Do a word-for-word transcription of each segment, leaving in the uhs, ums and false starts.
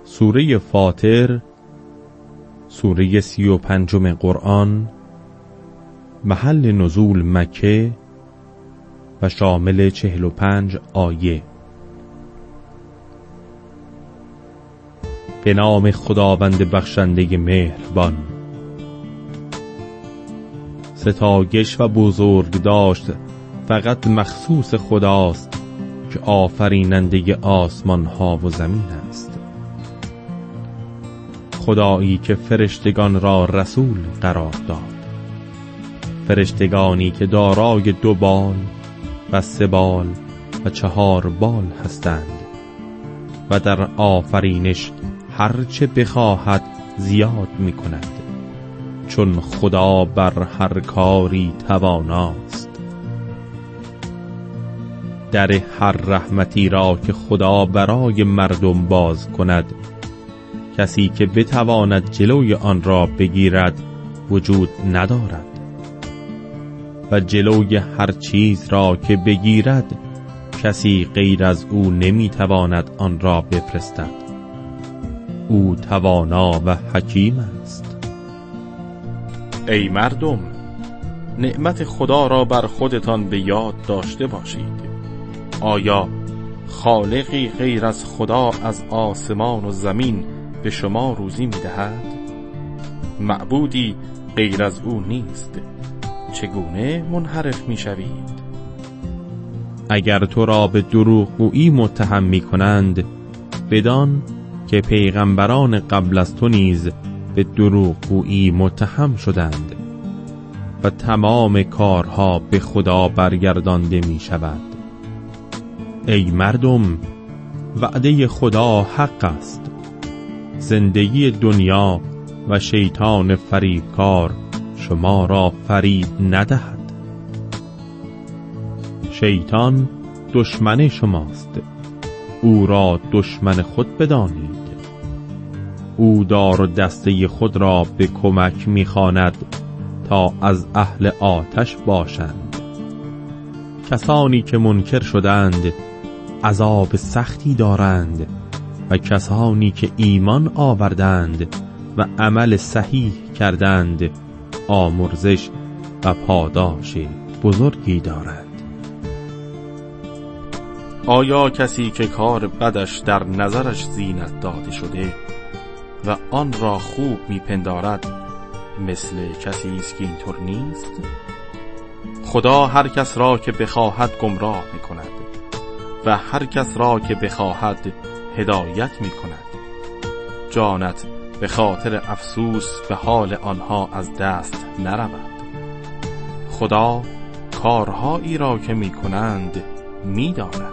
سوره فاطر، سوره سی و پنجم قرآن، محل نزول مکه و شامل چهل و پنج آیه. به نام خداوند بخشنده مهربان. ستایش و بزرگ داشت فقط مخصوص خداست که آفریننده آسمان ها و زمین است. خدایی که فرشتگان را رسول قرار داد، فرشتگانی که دارای دو بال و سه بال و چهار بال هستند و در آفرینش هرچه بخواهد زیاد می کند، چون خدا بر هر کاری تواناست. در هر رحمتی را که خدا برای مردم باز کند، کسی که بتواند جلوی آن را بگیرد وجود ندارد و جلوی هر چیز را که بگیرد کسی غیر از او نمیتواند آن را بفرستد. او توانا و حکیم است. ای مردم، نعمت خدا را بر خودتان به یاد داشته باشید. آیا خالقی غیر از خدا از آسمان و زمین به شما روزی می‌دهد؟ معبودی غیر از او نیست. چگونه منحرف می‌شوید؟ اگر تو را به دروغگویی متهم می‌کنند، بدان که پیغمبران قبل از تو نیز به دروغگویی متهم شدند و تمام کارها به خدا برگردانده می‌شود. ای مردم، وعده خدا حق است. زندگی دنیا و شیطان فریبکار شما را فریب ندهد. شیطان دشمن شماست، او را دشمن خود بدانید. او دار و دسته خود را به کمک می‌خواند تا از اهل آتش باشند. کسانی که منکر شدند عذاب سختی دارند و کسانی که ایمان آوردند و عمل صحیح کردند آمرزش و پاداش بزرگی دارند. آیا کسی که کار بدش در نظرش زینت داده شده و آن را خوب میپندارد مثل کسی است که اینطور نیست؟ خدا هر کس را که بخواهد گمراه میکند و هر کس را که بخواهد هدایت میکند. جانت به خاطر افسوس به حال آنها از دست نرود. خدا کارهایی را که میکنند میداند.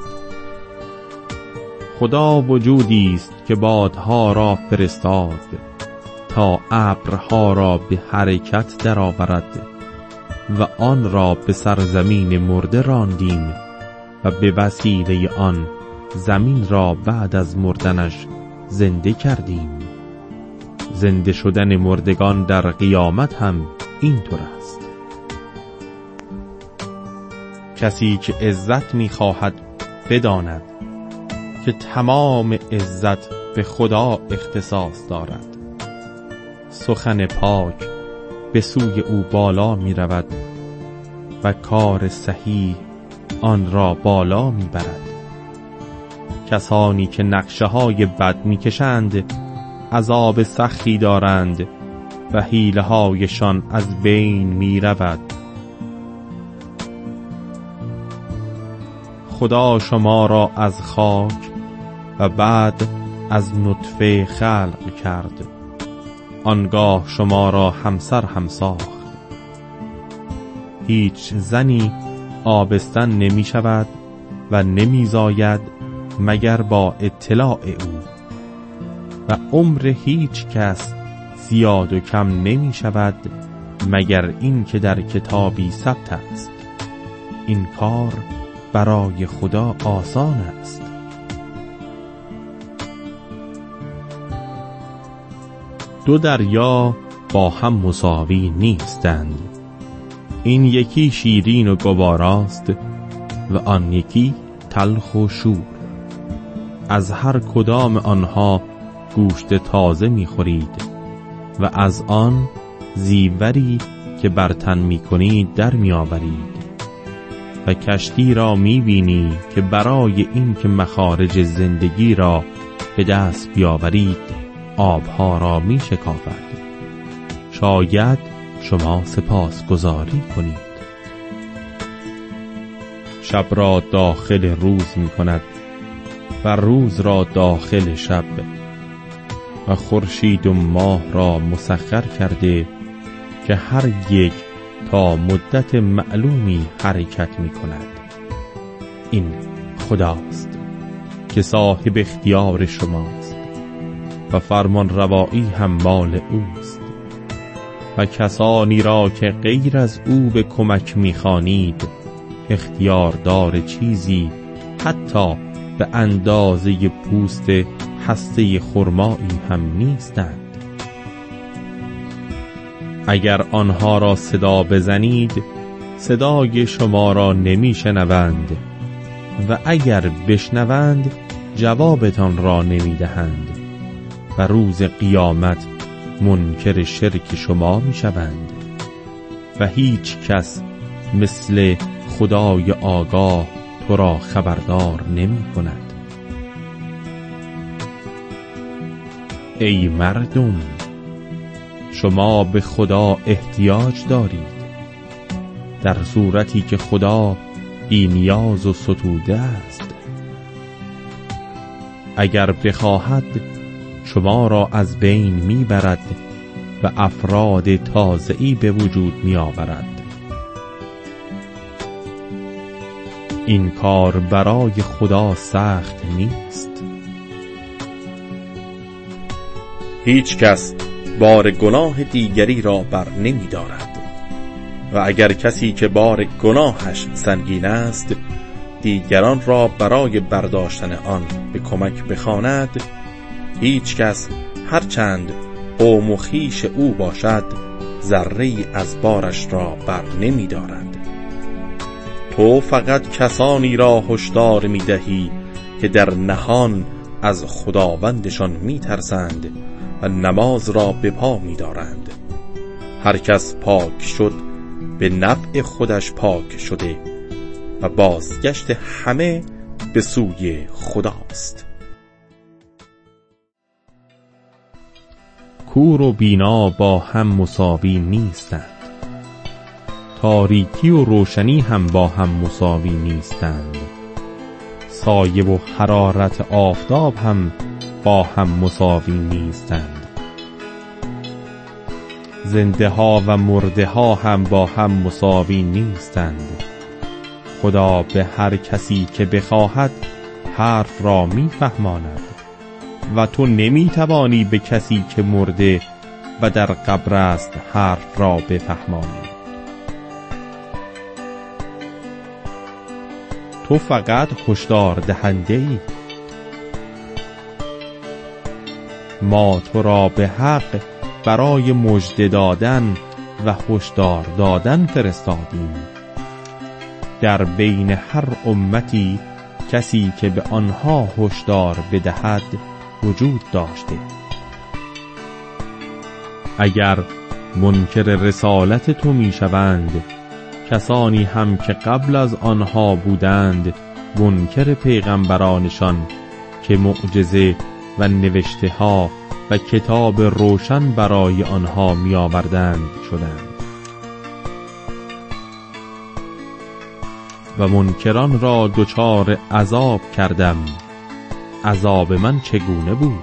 خدا وجودی است که بادها را فرستاد تا ابرها را به حرکت درآورد و آن را به سرزمین مرده راندیم و به وسیله آن زمین را بعد از مردنش زنده کردیم. زنده شدن مردگان در قیامت هم اینطور است. کسی که عزت می‌خواهد بداند که تمام عزت به خدا اختصاص دارد. سخن پاک به سوی او بالا می رود و کار صحیح آن را بالا می برد. کسانی که نقشه های بد می کشند عذاب سختی دارند و حیله هایشان از بین می رود. خدا شما را از خاک و بعد از نطفه خلق کرد. آنگاه شما را همسر هم ساخت. هیچ زنی آبستن نمی شود و نمی زاید مگر با اطلاع او و عمر هیچ کس زیاد و کم نمی شود مگر این که در کتابی ثبت است. این کار برای خدا آسان است. دو دریا با هم مساوی نیستند. این یکی شیرین و گواراست و آن یکی تلخ و شور. از هر کدام آنها گوشت تازه می‌خورید و از آن زیوری که بر تن می‌کنید در می‌آورید و کشتی را می‌بینی که برای این که مخارج زندگی را به دست بیاورید آبها را می‌شکافد. شاید شما سپاسگزاری کنید. شب را داخل روز می‌کند و روز را داخل شب و خورشید و ماه را مسخر کرده که هر یک تا مدت معلومی حرکت می کند. این خداست که صاحب اختیار شماست و فرمان روایی هم مال اوست و کسانی را که غیر از او به کمک می خوانید اختیاردار چیزی حتی به اندازه پوست هسته خرمایی هم نیستند. اگر آنها را صدا بزنید صدای شما را نمی شنوند و اگر بشنوند جوابتان را نمی دهند و روز قیامت منکر شرک شما می شوند و هیچ کس مثل خدای آگاه تو را خبردار نمی کند. ای مردم، شما به خدا احتیاج دارید در صورتی که خدا بی نیاز و ستوده است. اگر بخواهد شما را از بین میبرد و افراد تازه‌ای به وجود میآورد. این کار برای خدا سخت نیست. هیچ کس بار گناه دیگری را بر نمی دارد و اگر کسی که بار گناهش سنگین است دیگران را برای برداشتن آن به کمک بخواند، هیچ کس هرچند قوم و خویش او باشد ذره‌ای از بارش را بر نمی دارند. تو فقط کسانی را هشدار می دهی که در نهان از خداوندشان می ترسند و نماز را به پا می دارند. هر کس پاک شد به نفع خودش پاک شده و بازگشت همه به سوی خداست. کور و بینا با هم مساوی نیستند، تاریکی و روشنی هم با هم مساوی نیستند، سایه و حرارت آفتاب هم با هم مساوی نیستند، زنده ها و مرده ها هم با هم مساوی نیستند. خدا به هر کسی که بخواهد حرف را میفهماند و تو نمیتوانی به کسی که مرده و در قبر است حرف را بفهمانی. تو فقط هشدار دهنده ای. ما تو را به حق برای مژده دادن و هشدار دادن فرستادیم. در بین هر امتی کسی که به آنها هشدار بدهد وجود داشته. اگر منکر رسالت تو میشوند، کسانی هم که قبل از آنها بودند منکر پیغمبرانشان که معجزه و نوشته ها و کتاب روشن برای آنها می آوردند شدند. و منکران را دچار عذاب کردم. عذاب من چگونه بود؟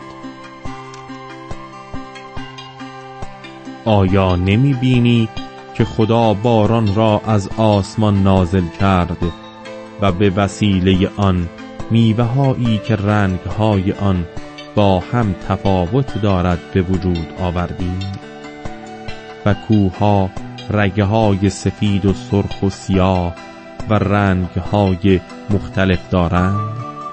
آیا نمی بینی که خدا باران را از آسمان نازل کرد و به وسیله آن میوه هایی که رنگ های آن با هم تفاوت دارد به وجود آوردیم و کوهها رگه های سفید و سرخ و سیاه و رنگ های مختلف دارند؟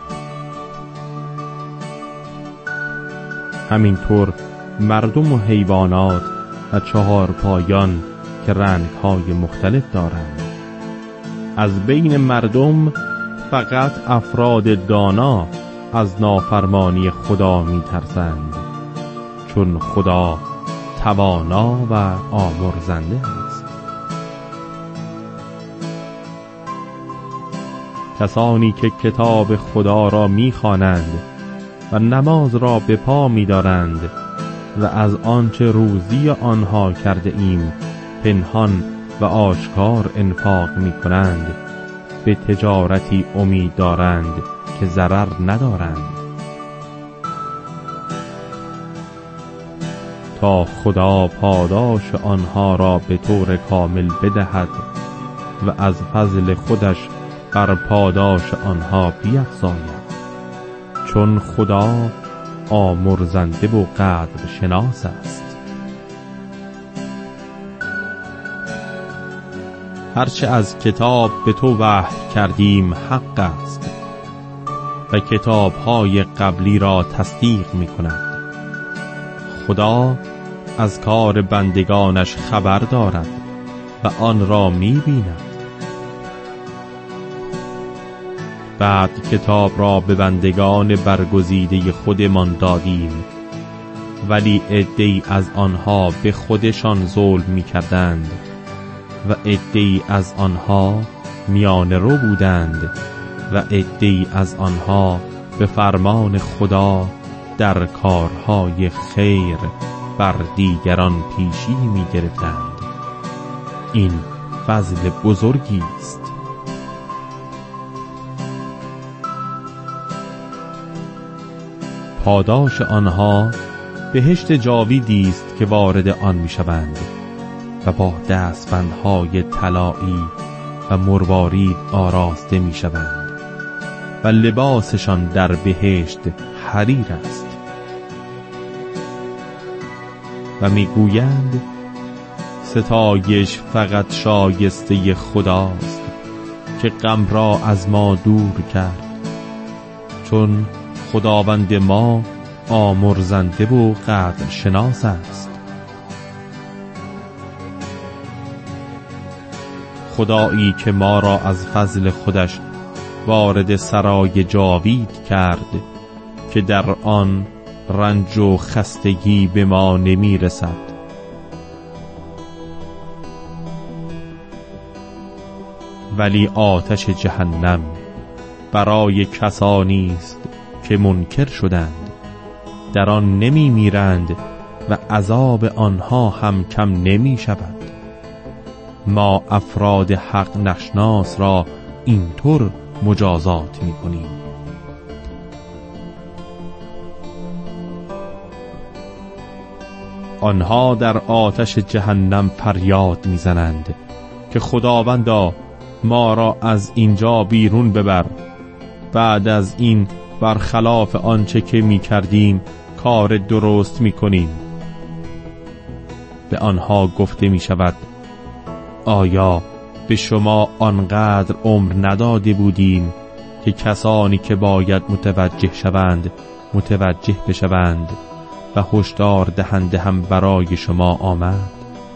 همینطور مردم و حیوانات و چهار پایان که رنگ های مختلف دارند. از بین مردم فقط افراد دانا از نافرمانی خدا می ترسند چون خدا توانا و آمرزنده است. کسانی که کتاب خدا را می‌خوانند و نماز را به پا می‌دارند و از آنچه روزی آنها کرده ایم پنهان و آشکار انفاق می‌کنند، به تجارتی امید دارند که ضرر ندارند، تا خدا پاداش آنها را به طور کامل بدهد و از فضل خودش بر پاداش آنها بیفزاید، چون خدا آمرزنده و قدر شناس است. هرچه از کتاب به تو وحی کردیم حق است و کتاب‌های قبلی را تصدیق می‌کند. خدا از کار بندگانش خبر دارد و آن را می‌بیند. بعد کتاب را به بندگان برگزیده خودمان دادیم، ولی عده‌ای از آنها به خودشان ظلم می‌کردند و عده‌ای از آنها میانه رو بودند و عده‌ای از آنها به فرمان خدا در کارهای خیر بر دیگران پیشی می گرفتند. این فضل بزرگی است. پاداش آنها بهشت جاویدی است که وارد آن می شوند و با دستبندهای طلایی و مروارید آراسته می شوند و لباسشان در بهشت حریر است و می گویند ستایش فقط شایسته خداست که غم را از ما دور کرد، چون خداوند ما آمرزنده و قدر شناس است. خدایی که ما را از فضل خودش وارد سرای جاوید کرد که در آن رنج و خستگی به ما نمی رسد. ولی آتش جهنم برای کسانی است که منکر شدند، در آن نمی میرند و عذاب آنها هم کم نمی شود. ما افراد حق نشناس را اینطور مجازات می کنیم. آنها در آتش جهنم فریاد میزنند که خداوندا ما را از اینجا بیرون ببر، بعد از این برخلاف آنچه که می کردیم کار درست می کنیم. به آنها گفته می شود آیا به شما آنقدر عمر نداده بودیم که کسانی که باید متوجه شوند متوجه بشوند و هشدار دهنده هم برای شما آمد؟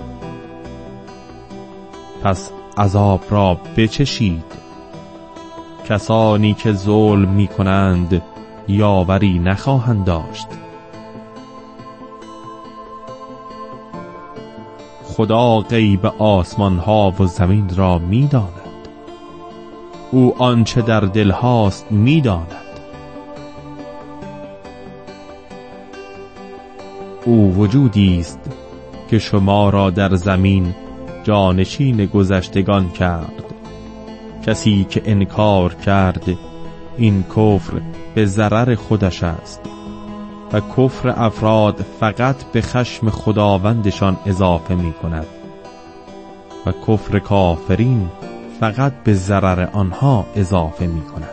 پس عذاب را بچشید. کسانی که ظلم می کنند یاوری نخواهند داشت. خدا غیب آسمان ها و زمین را می داند. او آنچه در دل هاست می داند. او وجودی است که شما را در زمین جانشین گذشتگان کرد. کسی که انکار کرد این کفر به ضرر خودش است و کفر افراد فقط به خشم خداوندشان اضافه می کند و کفر کافرین فقط به ضرر آنها اضافه می کند.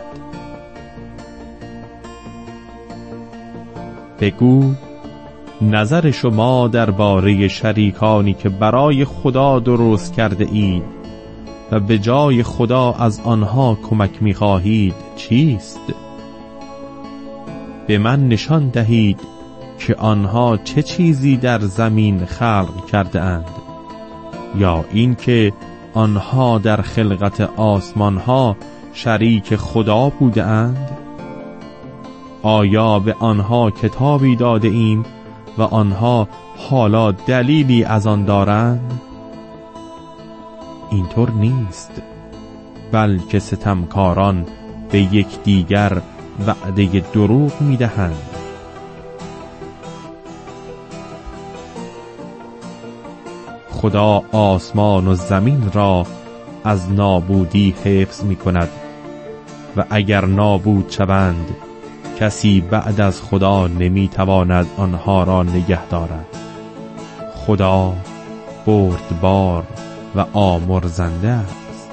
بگو نظر شما درباره شریکانی که برای خدا درست کرده اید و به جای خدا از آنها کمک می خواهید چیست؟ به من نشان دهید که آنها چه چیزی در زمین خلق کرده اند، یا اینکه آنها در خلقت آسمان ها شریک خدا بوده اند؟ آیا به آنها کتابی داده ایم و آنها حالا دلیلی از آن دارند؟ اینطور نیست، بلکه ستمکاران به یکدیگر وعده دروغ می‌دهند. خدا آسمان و زمین را از نابودی حفظ می‌کند و اگر نابود شوند کسی بعد از خدا نمی‌تواند آنها را نگه دارد. خدا بردبار و آمرزنده است.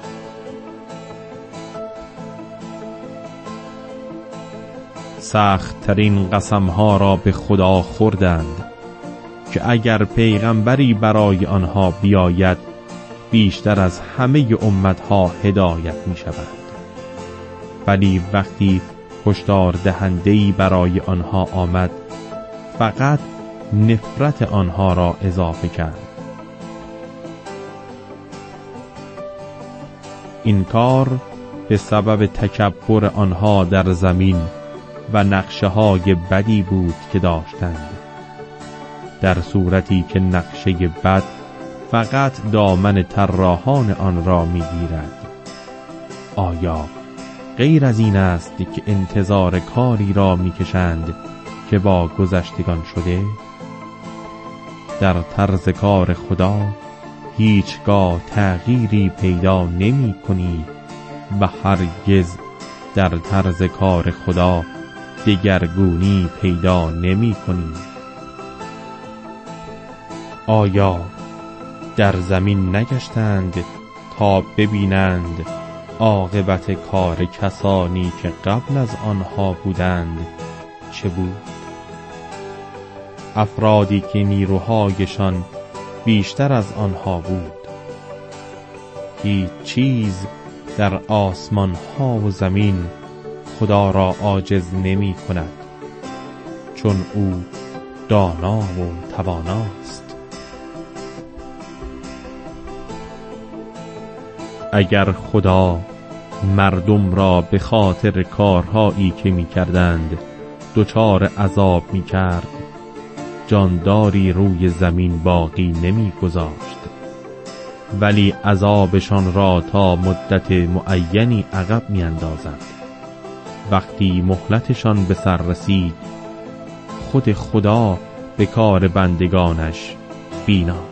سخت ترین قسمها را به خدا خوردند که اگر پیغمبری برای آنها بیاید بیشتر از همه امتها هدایت می شود. ولی وقتی هشدار دهنده‌ای برای آنها آمد فقط نفرت آنها را اضافه کرد. این کار به سبب تکبر آنها در زمین و نقشه‌های بدی بود که داشتند، در صورتی که نقشه بد فقط دامن طراحان آن را می‌گیرد. آیا غیر از این است که انتظار کاری را می‌کشند که با گذشتگان شده؟ در طرز کار خدا هیچگاه تغییری پیدا نمی کنی و هرگز در طرز کار خدا دگرگونی پیدا نمی کنی. آیا در زمین نگشتند تا ببینند عاقبت کار کسانی که قبل از آنها بودند چه بود؟ افرادی که نیروهایشان بیشتر از آنها بود. هیچ چیز در آسمان ها و زمین خدا را عاجز نمی کند، چون او دانا و تواناست. اگر خدا مردم را به خاطر کارهایی که می کردند دچار عذاب می کرد، جانداری روی زمین باقی نمی گذاشت، ولی عذابشان را تا مدت معینی عقب می اندازد. وقتی مهلتشان به سر رسید خود خدا به کار بندگانش بیناست.